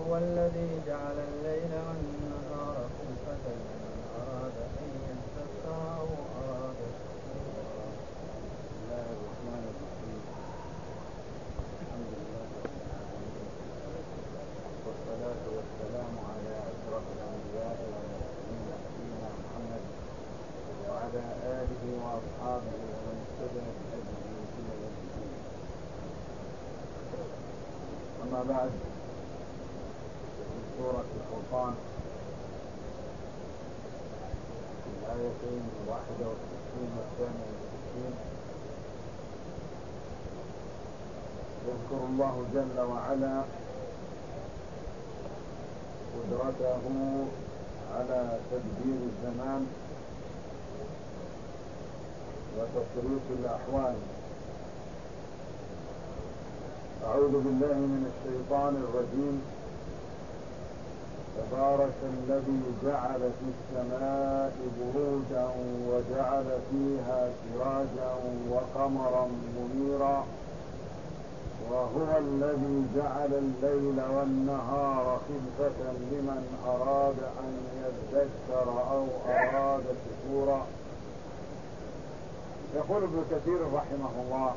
وهو الذي جعل الليل والنهار خلفة لمن أراد أن يذكر أو أراد شكورا. بسم الله الرحمن الرحيم. الحمد لله رب العالمين، والصلاة والسلام على أشرف الأنبياء والمرسلين نبينا محمد وعلى آله وأصحابه ومن اهتدى بهديه إلى يوم الدين. أما بعد، في سورة الفرقان في الآيتين 61 و62 يذكر الله جل وعلا قدرته على تدبير الزمان وتصريف الأحوال. أعوذ بالله من الشيطان الرجيم. تبارك الذي جعل في السماء بروجا وجعل فيها سراجا وقمرا منيرا وهو الذي جعل الليل والنهار خلفة لمن أراد أن يذكر أو أراد شكورا. يقول ابن كثير رحمه الله،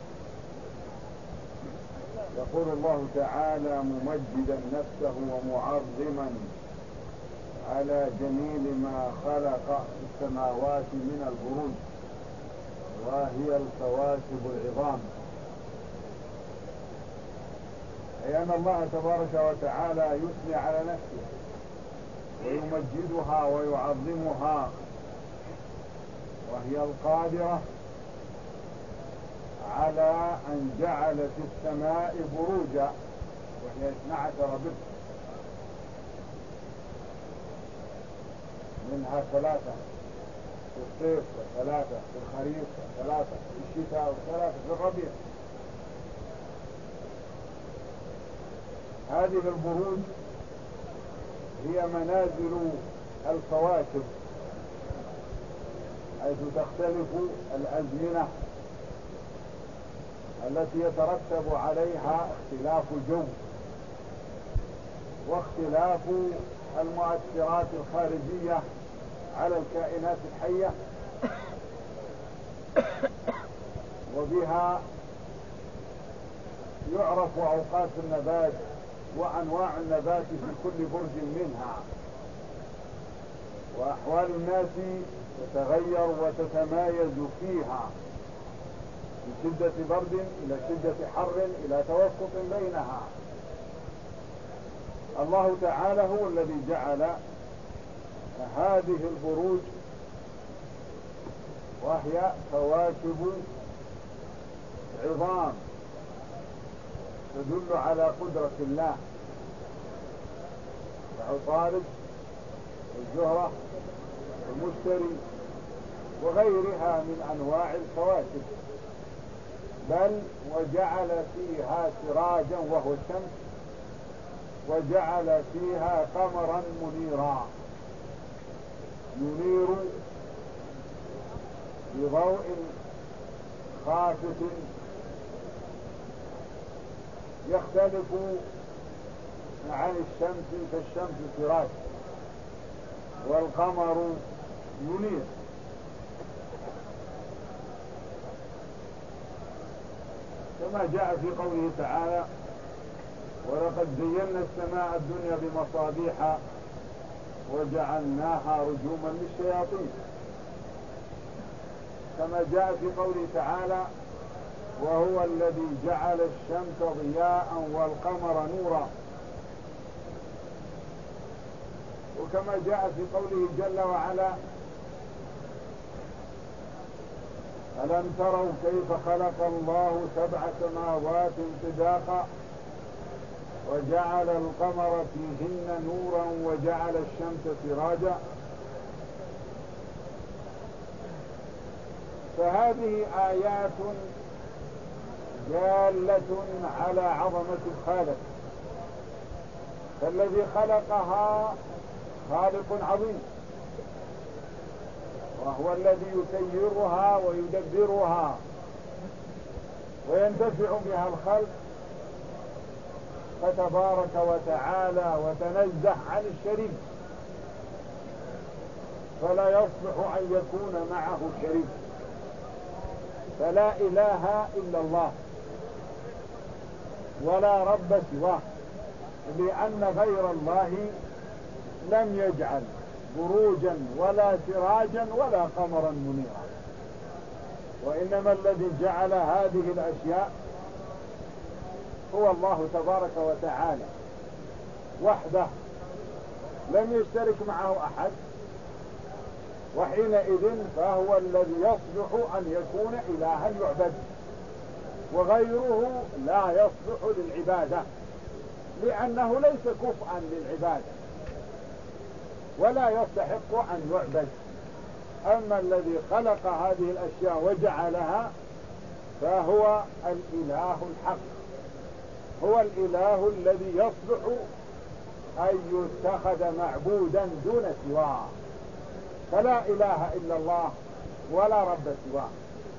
يقول الله تعالى ممجدا نفسه ومعظما على جميل ما خلق في السماوات من البروج وهي الكواكب العظام، أي أن الله تبارك وتعالى يثني على نفسه ويمجدها ويعظمها، وهي القادرة على أن جعل في السماء بروجا وهي 12 برج، منها 3 في الصيف و3 في الخريف و3 في الشتاء و3 في الربيع. هذه البروج هي منازل الكواكب، حيث تختلف الأزمنة التي يترتب عليها اختلاف جو واختلاف المؤثرات الخارجية على الكائنات الحية، وبها يعرف أوقات النبات وأنواع النبات في كل برج منها، وأحوال الناس تتغير وتتمايز فيها من شدة برد إلى شدة حر إلى توسط بينها. الله تعالى هو الذي جعل هذه البروج وهي كواكب عظام تدل على قدرة الله، كعطارد والزهرة والمشتري وغيرها من أنواع الكواكب، بل وجعل فيها سراجا وهو الشمس، وجعل فيها قمرا منيرا ينير بضوء خافت يختلف عن الشمس، فالشمس سراج والقمر ينير. كما جاء في قوله تعالى: ولقد زينا السماء الدنيا بمصابيح وجعلناها رجوما للشياطين. كما جاء في قوله تعالى: وهو الذي جعل الشمس ضياء والقمر نورا. وكما جاء في قوله جل وعلا: ألم تروا كيف خلق الله 7 سماوات طباقا وجعل القمر فيهن نورا وجعل الشمس سراجا. فهذه آيات دالة على عظمة الخالق، فالذي خلقها خالق عظيم، وهو الذي يسيرها ويدبرها وينتفع بها الخلق، تبارك وتعالى وتنزه عن الشريك، فلا يصلح أن يكون معه شريك. فلا إله إلا الله ولا رب سواه، لأن غير الله لم يجعل بروجا ولا سراجا ولا قمرا منيرا، وإنما الذي جعل هذه الأشياء هو الله تبارك وتعالى وحده، لم يشترك معه أحد، وحينئذ فهو الذي يصلح أن يكون إلها يعبد، وغيره لا يصلح للعبادة، لأنه ليس كفءا للعبادة ولا يستحق أن يعبد. أما الذي خلق هذه الأشياء وجعلها فهو الإله الحق، هو الإله الذي يصلح أن يتخذ معبودا دون سواه، فلا إله إلا الله ولا رب سواه.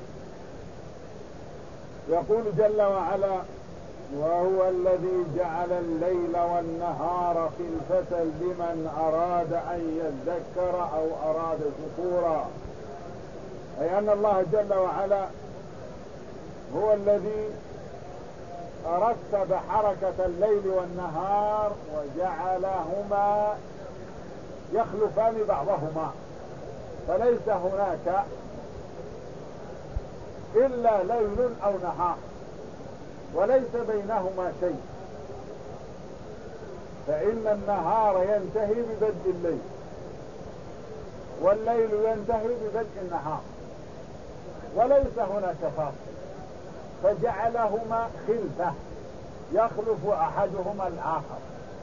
يقول جل وعلا: وهو الذي جعل الليل والنهار خلفة لمن أراد أن يذكر أو أراد شكورا، أي أن الله جل وعلا هو الذي رتب حركة الليل والنهار وجعلهما يخلفان بعضهما، فليس هناك إلا ليل أو نهار، وليس بينهما شيء، فإن النهار ينتهي ببدء الليل والليل ينتهي ببدء النهار، وليس هناك فاصل، فجعلهما خلفة يخلف أحدهما الآخر.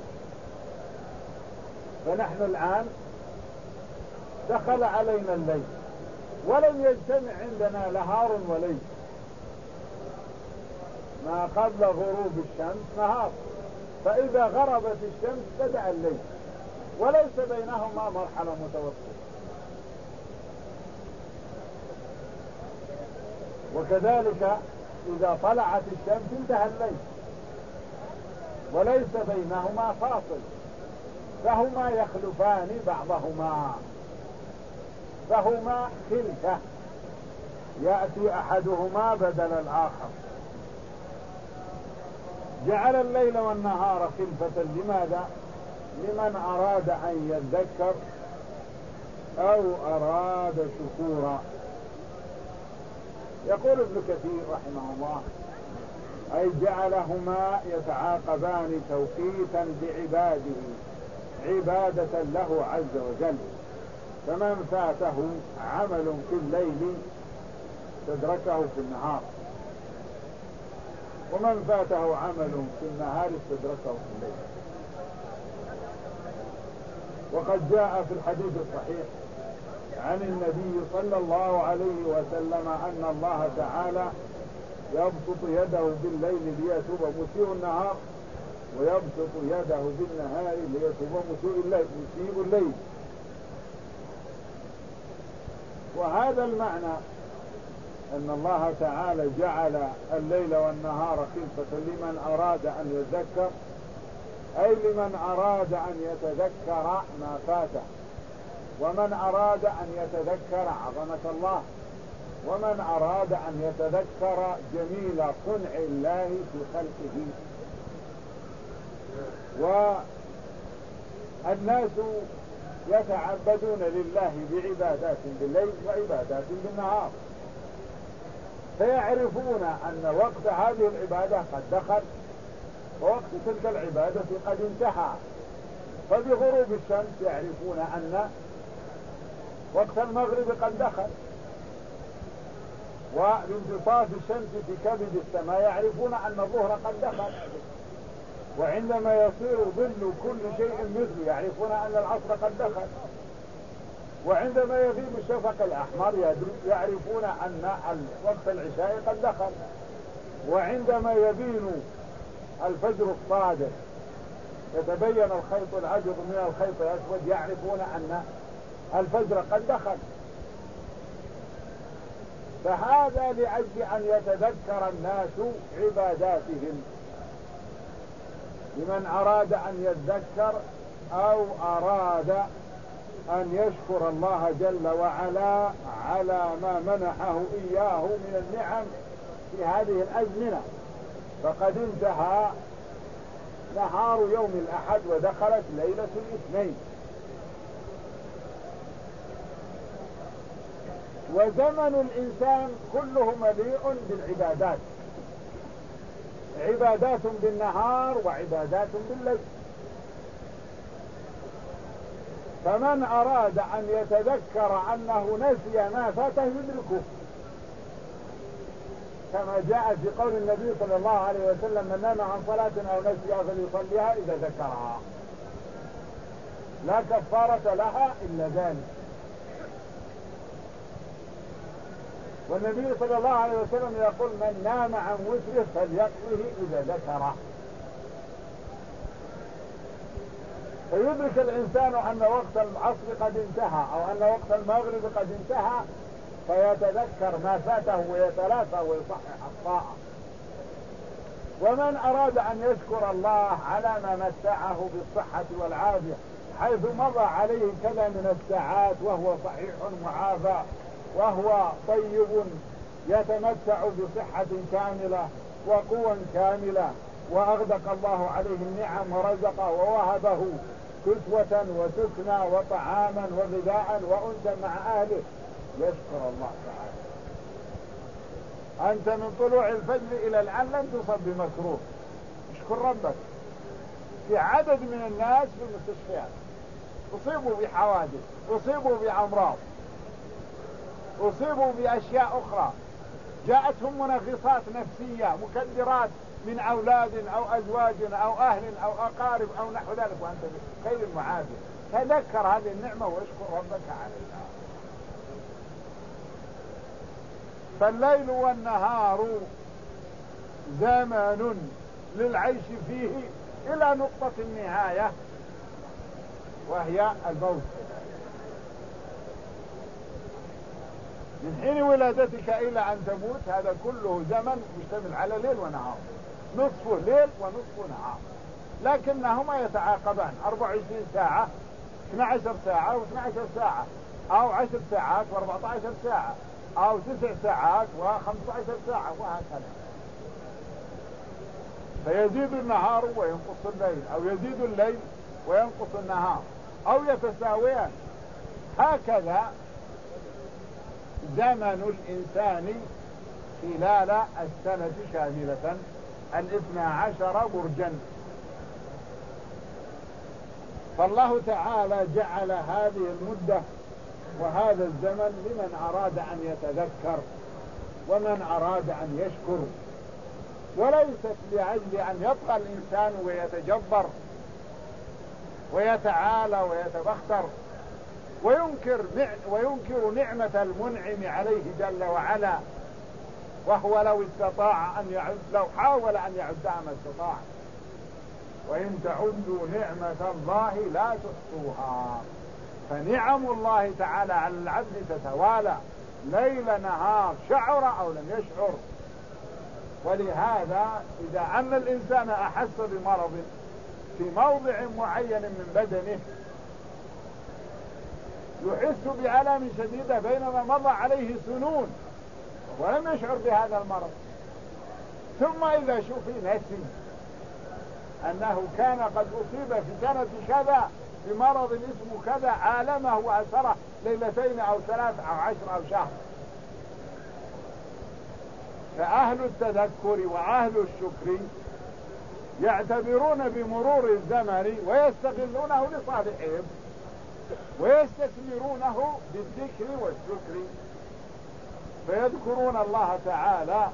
فنحن الآن دخل علينا الليل ولم يجتمع عندنا نهار وليل، ما قبل غروب الشمس نهار، فإذا غربت الشمس بدأ الليل، وليس بينهما مرحلة متوسطة. وكذلك إذا طلعت الشمس انتهى الليل، وليس بينهما فاصل، فهما يخلفان بعضهما، فهما خلفة، يأتي أحدهما بدل الآخر. جعل الليل والنهار خلفة لماذا؟ لمن أراد أن يذكر أو أراد شكورا. يقول ابن كثير رحمه الله: أي جعلهما يتعاقبان توقيتا بعباده عبادة له عز وجل، فمن فاته عمل في الليل استدركه في النهار، ومن فاته عمل في النهار استدركه في الليل. وقد جاء في الحديث الصحيح عن النبي صلى الله عليه وسلم أن الله تعالى يبسط يده بالليل ليتوب مسيء النهار، ويبسط يده بالنهار ليتوب مسيء الليل. وهذا المعنى أن الله تعالى جعل الليل والنهار خلفة لمن أراد أن يذكر، أي لمن أراد أن يتذكر ما فاته، ومن أراد أن يتذكر عظمة الله، ومن أراد أن يتذكر جميل صنع الله في خلقه. والناس يتعبدون لله بعبادات بالليل وعبادات بالنهار، فيعرفون أن وقت هذه العبادة قد دخل، ووقت تلك العبادة قد انتهى. فبغروب الشمس يعرفون أن وقت المغرب قد دخل، وبانتصاف الشمس في كبد السماء يعرفون أن الظهر قد دخل، وعندما يصير ظل كل شيء مثله يعرفون أن العصر قد دخل، وعندما يغيب الشفق الأحمر يعرفون أن وقت العشاء قد دخل، وعندما يبين الفجر الصادق يتبين الخيط الأبيض من الخيط الأسود يعرفون أن الفجر قد دخل. فهذا لأجل أن يتذكر الناس عباداتهم، لمن أراد أن يذكر أو أراد أن يشكر الله جل وعلا على ما منحه إياه من النعم في هذه الأزمنة. فقد انتهى نهار يوم الأحد ودخلت ليلة الاثنين، وزمن الإنسان كله مليء بالعبادات، عبادات بالنهار وعبادات بالليل. فمن أراد أن يتذكر أنه نسي ما فاته يدركه، كما جاء في قول النبي صلى الله عليه وسلم: من نام عن صلاة أو نسيها فليصليها إذا ذكرها، لا كفارة لها إلا ذلك. والنبي صلى الله عليه وسلم يقول: من نام عن وتره فليقضه إذا ذكره. فيدرك الإنسان أن وقت العصر قد انتهى أو أن وقت المغرب قد انتهى، فيتذكر ما فاته ويتلافى ويصحح الطاعة. ومن أراد أن يشكر الله على ما متعه بالصحة والعافية، حيث مضى عليه كذا من الساعات وهو صحيح معافى وهو طيب يتمتع بصحة كاملة وقوة كاملة، وأغدق الله عليه النعم ورزقه ووهبه كسوة وسكنى وطعاما وغذاء وأنسا مع أهله، يشكر الله تعالى. أنت من طلوع الفجر إلى الآن لم تصب بمكروه، اشكر ربك. في عدد من الناس في المستشفيات أصيبوا بحوادث، أصيبوا بأمراض، أصيبوا بأشياء أخرى، جاءتهم منغصات نفسية، مكدرات من أولاد أو أزواج أو أهل أو أقارب أو نحو ذلك، وأنت بخير المعافية. تذكر هذه النعمة واشكر ربك عليها. فالليل والنهار زمن للعيش فيه إلى نقطة النهاية وهي الموت. من حين ولادتك إلى أن تموت هذا كله زمن مشتمل على ليل ونهار، نصفه ليل ونصفه نهار، لكنهما يتعاقبان 24 ساعة، 12 ساعة و12 ساعة، أو 10 ساعات و14 ساعة، أو 9 ساعات و15 ساعة، وهكذا. فيزيد النهار وينقص الليل، أو يزيد الليل وينقص النهار، أو يتساويان. هكذا زمن الإنسان خلال السنة شاملة 12 برجا. فالله تعالى جعل هذه المدة وهذا الزمن لمن أراد أن يتذكر ومن أراد أن يشكر، وليست لأجل أن يبقى الإنسان ويتجبر ويتعالى ويتبختر وينكر نعمة المنعم عليه جل وعلا، وهو لو استطاع أن يعد، لو حاول أن يعدها ما استطاع. وإن تعدوا نعمة الله لا تحصوها. فنعم الله تعالى على العبد تتوالى ليل نهار، شعر أو لم يشعر. ولهذا إذا أن الإنسان أحس بمرض في موضع معين من بدنه يحس بألم شديدة بينما مضى عليه سنون ولم يشعر بهذا المرض، ثم إذا شوف نسي أنه كان قد أصيب في سنة كذا بمرض اسمه كذا، عالمه وأثره ليلتين أو 3 أو 10 أو شهر. فأهل التذكر وأهل الشكر يعتبرون بمرور الزمن ويستغلونه لصالحهم ويستثمرونه بالذكر والشكر، فيذكرون الله تعالى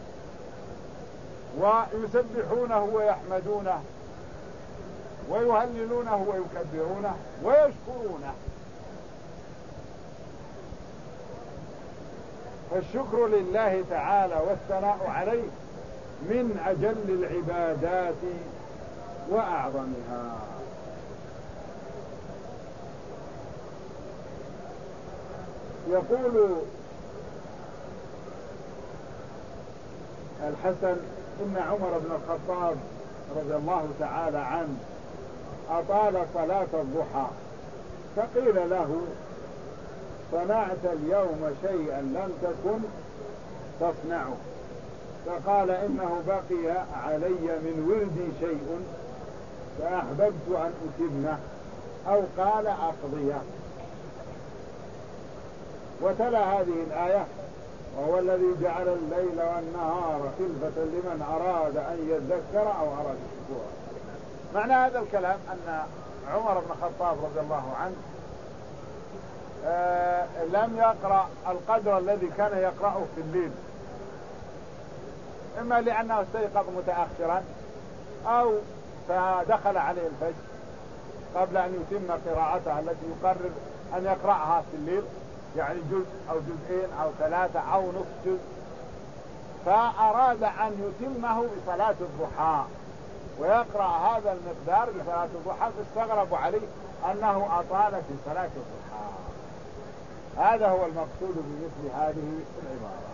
ويسبحونه ويحمدونه ويهللونه ويكبرونه ويشكرونه. فالشكر لله تعالى والثناء عليه من أجل العبادات وأعظمها. يقول الحسن إن عمر بن الخطاب رضي الله تعالى عنه أطال صلاة الضحى، فقيل له صنعت اليوم شيئا لم تكن تصنعه، فقال إنه بقي علي من وردي شيء فأحببت أن أتمه، أو قال أقضيه. وتلا هذه الآية: وهو الذي جعل الليل والنهار خلفة لمن أراد أن يذكر أو أراد شكورا. معنى هذا الكلام أن عمر بن الخطاب رضي الله عنه لم يقرأ القدر الذي كان يقرأه في الليل، إما لأنه استيقظ متأخرا أو فدخل عليه الفجر قبل أن يتم قراءته التي يقرر أن يقرأها في الليل، يعني جزء أو جزئين أو 3 أو نصف جزء، فأراد أن يتمه بصلاة الضحى ويقرأ هذا المقدار بصلاة الضحى، فاستغربوا عليه أنه أطال في صلاة الضحى. هذا هو المقصود بمثل هذه العبارة.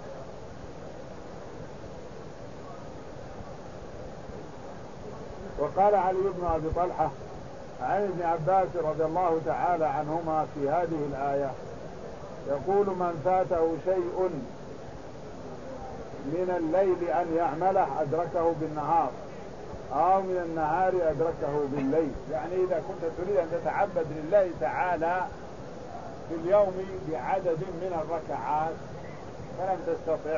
وقال علي بن أبي طلحة عن ابن عباس رضي الله تعالى عنهما في هذه الآية يقول: من فاته شيء من الليل أن يعمله أدركه بالنهار، أو من النهار أدركه بالليل. يعني إذا كنت تريد أن تتعبد لله تعالى في اليوم بعدد من الركعات فلم تستطع،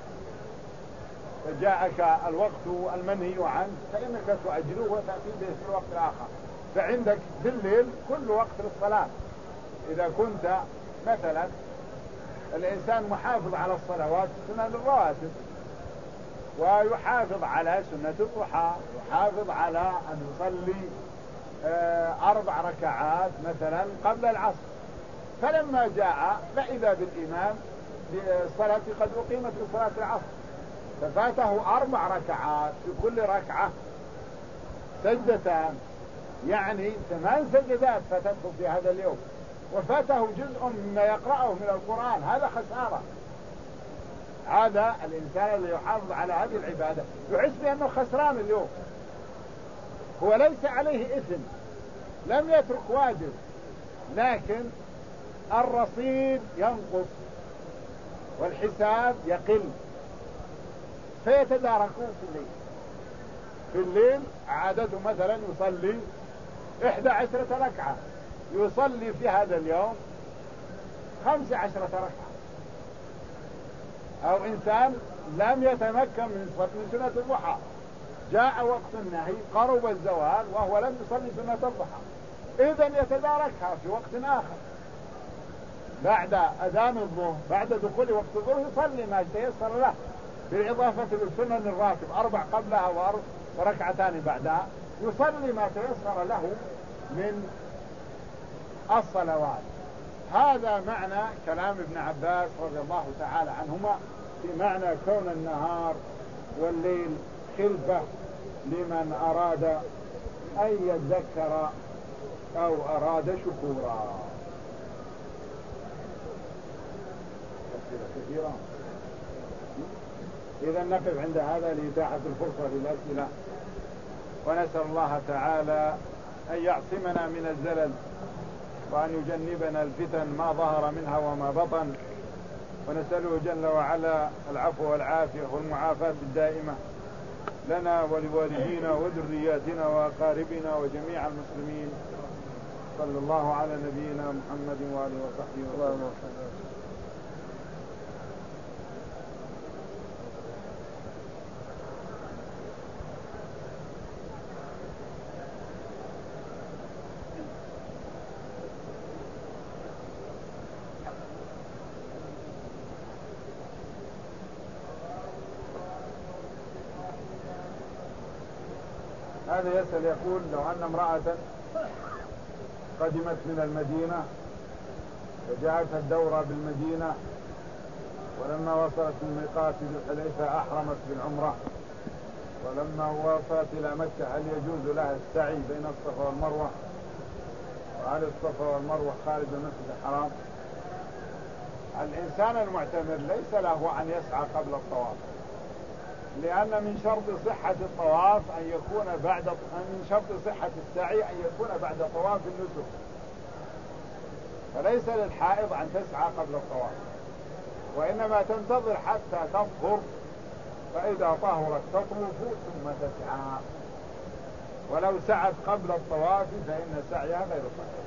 فجاءك الوقت المنهي عنه، فإنك تؤجله وتأتي به في الوقت الآخر. فعندك في الليل كل وقت للصلاة. إذا كنت مثلا الإنسان محافظ على الصلوات سنن الرواتب، ويحافظ على سنة الضحى، يحافظ على أن يصلي 4 ركعات مثلا قبل العصر، فلما جاء فإذا بالإمام بالصلاة قد أقيمت لصلاة العصر، ففاته 4 ركعات، في كل ركعة سجدتان، يعني 8 سجدات فتدخل في هذا اليوم، وفاته جزء مما يقرأه من القرآن. هذا خسارة. هذا الإنسان اللي يحافظ على هذه العبادة يحس بأنه خسران اليوم. هو ليس عليه إثم، لم يترك واجب، لكن الرصيد ينقص والحساب يقل، فيتداركون في الليل. في الليل عادته مثلا يصلي 11 ركعة، يصلي في هذا اليوم 15 ركعة. أو إنسان لم يتمكن من سنة الضحى، جاء وقت النهي قرب الزوال وهو لم يصلي سنة الضحى، إذن يتداركها في وقت آخر بعد أذان الظهر، بعد دخول وقت الظهر يصلي ما تيسر له، بالإضافة للسنن الراتب 4 قبلها وركعتان بعدها، يصلي ما تيسر له من الصلوات. هذا معنى كلام ابن عباس رضي الله تعالى عنهما في معنى كون النهار والليل خلفة لمن أراد أن يذكر أو أراد شكورا. كثيرا. إذا نقف عند هذا لإتاحة الفرصة للأسئلة، ونسأل الله تعالى أن يعصمنا من الزلل، وأن يجنبنا الفتن ما ظهر منها وما بطن، ونسأله جل وعلا العفو والعافية والمعافاة الدائمة لنا ولوالدينا وذرياتنا وأقاربنا وجميع المسلمين. صلى الله على نبينا محمد وآله وصحبه وسلم. هذا يسأل يقول: لو أن امرأة قدمت من المدينة وجاءتها الدورة بالمدينة، ولما وصلت الميقات بالحليفة أحرمت بالعمرة، ولما وصلت إلى مكة هل يجوز لها السعي بين الصفا والمروة؟ وهل الصفا والمروة خارج المسجد الحرام؟ الإنسان المعتمر ليس له أن يسعى قبل الطواف، لأن من شرط صحة الطواف أن يكون من شرط صحة السعي أن يكون بعد طواف النسك، فليس للحائض أن تسعى قبل الطواف، وإنما تنتظر حتى تطهر، فإذا طهرت تطوف ثم تسعى. ولو سعت قبل الطواف فإن سعيها غير صحيح.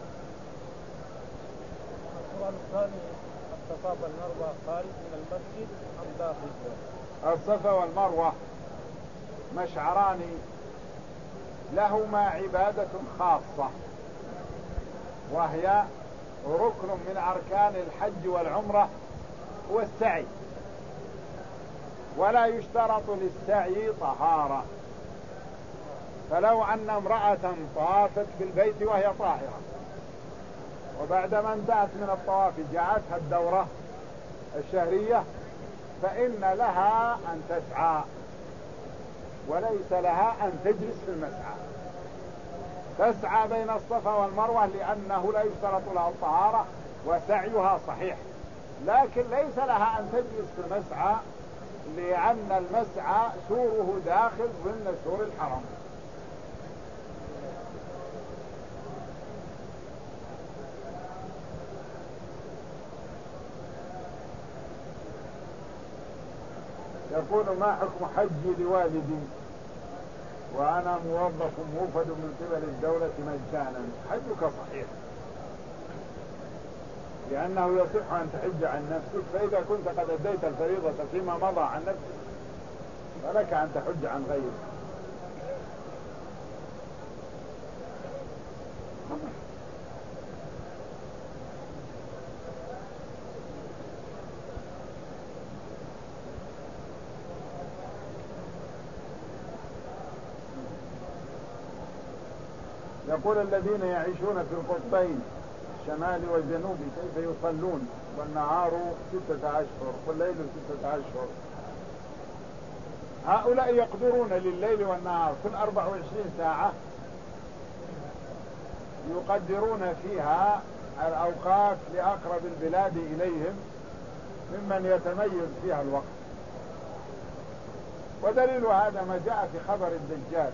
السؤال الثاني: الصفا والمروة خارج من المسجد أم داخل؟ الصفا والمروة مشعران لهما عبادة خاصة، وهي ركن من أركان الحج والعمرة والسعي، ولا يشترط للسعي طهارة. فلو أن امرأة طافت بالبيت وهي طاهرة، وبعدما انتهت من الطواف جاءتها الدورة الشهرية، فإن لها أن تسعى وليس لها أن تجلس في المسعى. تسعى بين الصفا والمروة لأنه لا يشترط لها الطهارة وسعيها صحيح، لكن ليس لها أن تجلس في المسعى لأن المسعى سوره داخل ضمن سور الحرم. يقول: ما حكم حجي لوالدي وأنا موظف موفد من قبل الدولة مجانا؟ حجك صحيح، لأنه يصح أن تحج عن نفسك، فإذا كنت قد أديت الفريضة فيما مضى عن نفسك فلك أن تحج عن غيرك. يقول: الذين يعيشون في القطبين الشمالي والجنوبي كيف يصلون والنهار 6 أشهر والليل 6 أشهر؟ هؤلاء يقدرون لليل والنهار كل 24 ساعة يقدرون فيها الأوقات لأقرب البلاد إليهم ممن يتميز فيها الوقت. ودليل هذا ما جاء في خبر الدجال،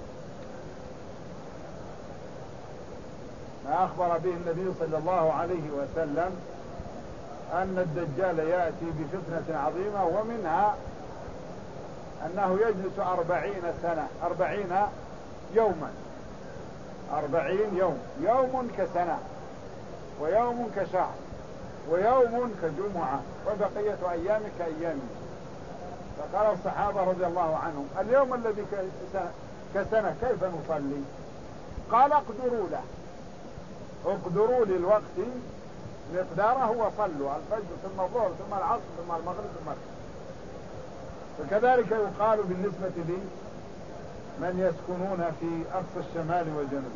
ما أخبر به النبي صلى الله عليه وسلم أن الدجال يأتي بفتنة عظيمة، ومنها أنه يجلس 40 سنة 40 يوما 40 يوم، يوم كسنة ويوم كشهر ويوم كجمعة وبقية أيام كأيامه. فقال الصحابة رضي الله عنهم: اليوم الذي كسنة كيف نصلي؟ قال: اقدروا للوقت مقداره وصلوا الفجر ثم الظهر ثم العصر ثم المغرب ثم العشاء. فكذلك يقال بالنسبة لي من يسكنون في أقصى الشمال والجنوب.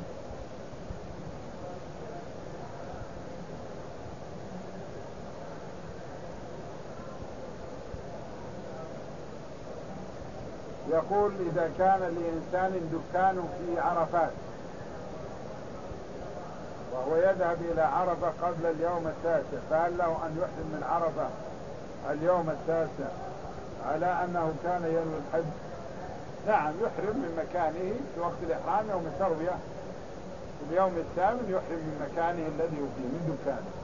يقول: إذا كان لإنسان دكان في عرفات وهو يذهب إلى عرفة قبل اليوم التاسع، فهل له أن يحرم من عرفة اليوم التاسع على أنه كان ينوي الحج؟ نعم، يحرم من مكانه في وقت الإحرام يوم التروية، في اليوم الثامن يحرم من مكانه الذي فيه من دكانه.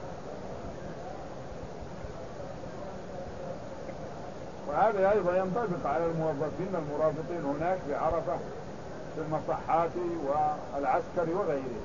وهذا أيضا ينطبق على الموظفين المرابطين هناك بعرفة في المصحات والعسكر وغيره.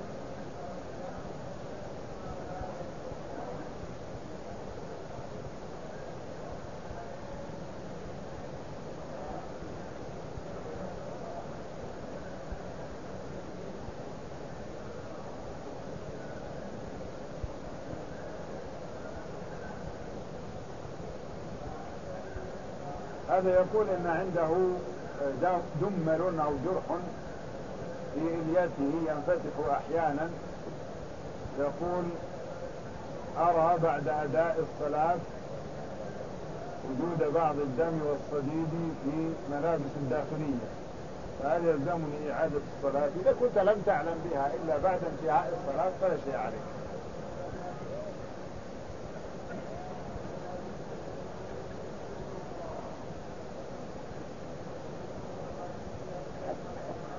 هذا يقول إن عنده دمل أو جرح في إليته ينفتح أحيانا. يقول: أرى بعد أداء الصلاة وجود بعض الدم والصديد في ملابس الداخلية، فهل يلزمني إعادة الصلاة؟ إذا كنت لم تعلم بها إلا بعد انتهاء الصلاة فلا شيء عليك.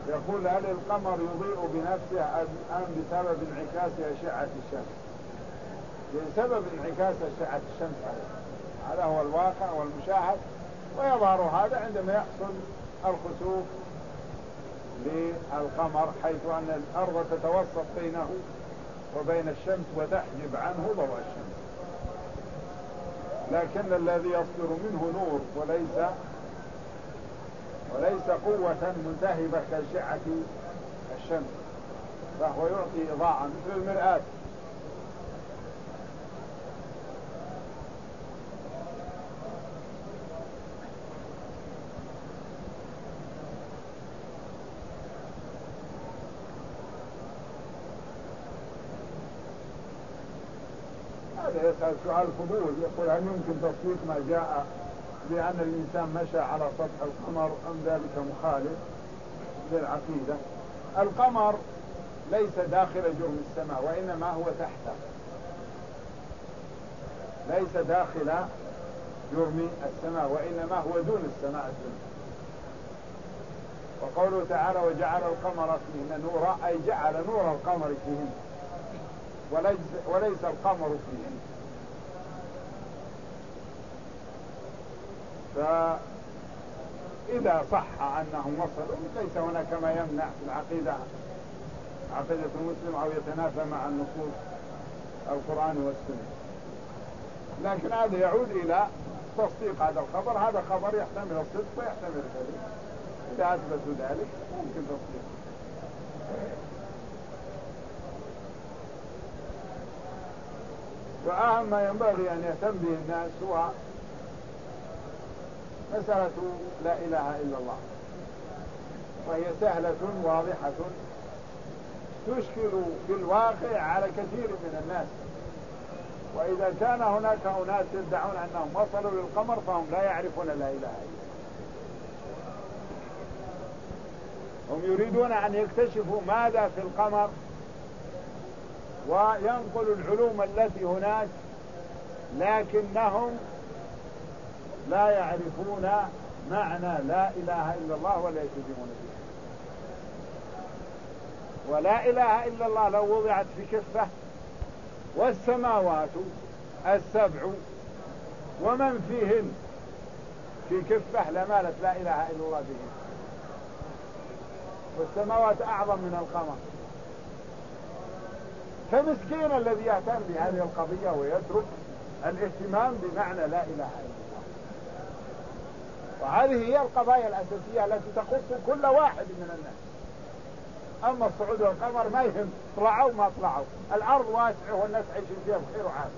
يقول هل القمر يضيء بنفسه أم بسبب انعكاس أشعة الشمس؟ بسبب انعكاس أشعة الشمس هذا هو الواقع والمشاهد، ويظهر هذا عندما يحصل الخسوف للقمر، حيث أن الأرض تتوسط بينه وبين الشمس وتحجب عنه ضوء الشمس، لكن الذي يصدر منه نور وليس قوة منتهبة كأشعة الشمس، فهو يعطي إضاءة مثل المرآة. هذا يسأل سؤال فضول، يقول هل يمكن تصديق ما جاء بأن الإنسان مشى على سطح القمر أم ذلك مخالف للعقيدة؟ القمر ليس داخل جرم السماء وإنما هو تحته، ليس داخل جرم السماء وإنما هو دون السماء الدنيا. وقوله تعالى وجعل القمر فيهن نورا، أي جعل نور القمر فيهن وليس القمر فيهن. فإذا صح أنهم وصلوا ليس هناك ما يمنع في العقيدة، عقيدة المسلم أو يتنافى مع النصوص القرآن والسنة، لكن هذا يعود إلى تصديق هذا الخبر. هذا خبر يحتمل الصدق ويحتمل الكذب، إذا أثبتوا ذلك ممكن تصديقه. وأهم ما ينبغي أن يهتم به الناس هو مسألة لا إله إلا الله، وهي سهلة واضحة تشكل في الواقع على كثير من الناس. وإذا كان هناك أناس يدعون أنهم وصلوا للقمر فهم لا يعرفون لا إله إلا الله، هم يريدون أن يكتشفوا ماذا في القمر وينقلوا العلوم التي هناك، لكنهم لا يعرفون معنى لا إله إلا الله ولا يلتزمون به. ولا إله إلا الله لو وضعت في كفة والسماوات السبع ومن فيهن في كفة لمالت لا إله إلا الله بهن، والسماوات أعظم من القمر. فمسكين الذي يهتم بهذه القضية ويترك الاهتمام بمعنى لا إله إلا الله. وهذه هي القضايا الأساسية التي تخص كل واحد من الناس. أما الصعود والقمر ما يهم، طلعوا ما طلعوا، الأرض واسعة والناس عايشين فيها بخير وعافية،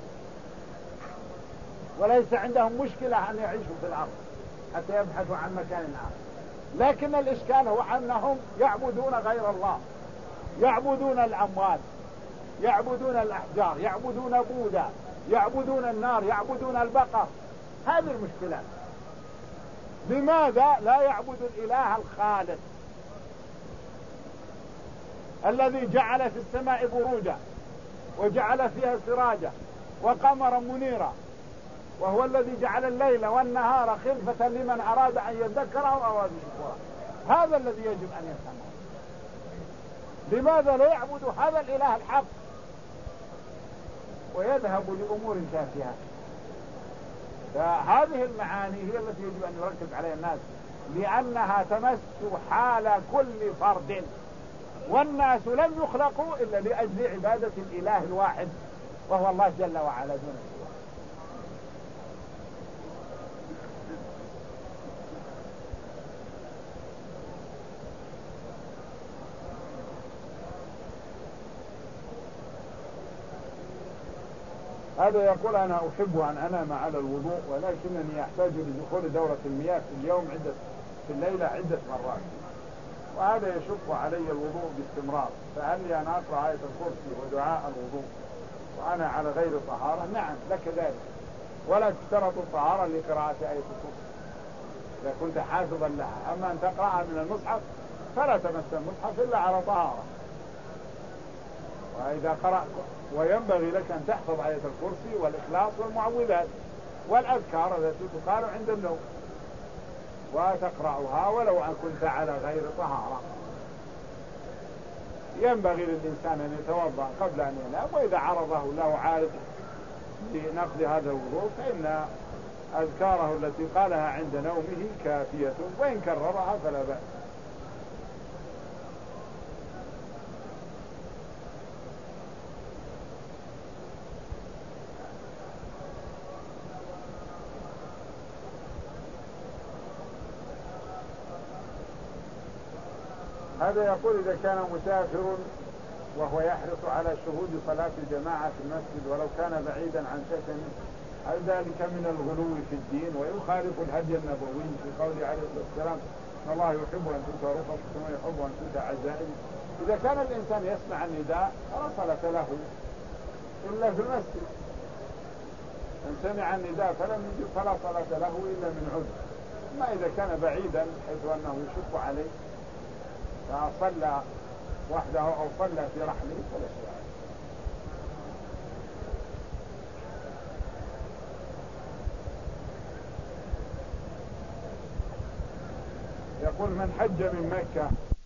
وليس عندهم مشكلة أن يعيشوا في الأرض حتى يبحثوا عن مكان آخر. لكن الإشكال هو أنهم يعبدون غير الله، يعبدون الأموات، يعبدون الأحجار، يعبدون بوذا، يعبدون النار، يعبدون البقر. هذه المشكلة. لماذا لا يعبد الإله الخالق الذي جعل في السماء بروجا وجعل فيها سراجا وقمرا منيرا، وهو الذي جعل الليل والنهار خلفة لمن أراد أن يذكر أو أراد شكورا؟ هذا الذي يجب أن يفهمه. لماذا لا يعبد هذا الإله الحق ويذهب لأمور تافهة؟ فهذه المعاني هي التي يجب أن يركز عليها الناس، لأنها تمس حال كل فرد، والناس لم يخلقوا إلا لأجل عبادة الإله الواحد وهو الله جل وعلا دون سواه. هذا يقول أنا أحب أن أنام على الوضوء، ولكنني أحتاج لدخول دورة المياه في اليوم في الليلة عدة مرات، وهذا يشق علي الوضوء باستمرار، فهل لي أن أقرأ آية الكرسي ودعاء الوضوء وأنا على غير طهارة؟ نعم لك ذلك، ولا تشترط الطهارة لقراءة آية الكرسي إذا كنت حافظا لها. أما أن تقرأها من المصحف فلا تمس المصحف إلا على طهارة. وإذا قرأت وينبغي لك أن تحفظ آية الكرسي والإخلاص والمعوذات والأذكار التي تقال عند النوم، وتقرأها ولو أن كنت على غير طهارة. ينبغي للإنسان أن يتوضأ قبل أن ينام، وإذا عرضه له عارض لنقض هذا الوضوء فإن أذكاره التي قالها عند نومه كافية، وإن كررها فلا بأس. هذا يقول إذا كان مسافر وهو يحرص على شهود صلاة الجماعة في المسجد ولو كان بعيدا عن سكنه، هل ذلك من الغلو في الدين ويخالف الهدي النبوي في قوله عليه الصلاة والسلام إن الله يحب أن تؤتى رخصه كما يحب أن تؤتى عزائمه؟ إذا كان الإنسان يسمع النداء فلا صلاة له إلا في المسجد، من سمع النداء فلم يجب فلا صلاة له إلا من عذر. أما إذا كان بعيدا حيث أنه يشق عليه فصلى وحده أو صلى في رحله فلا شيء عليه. يقول من حج من مكة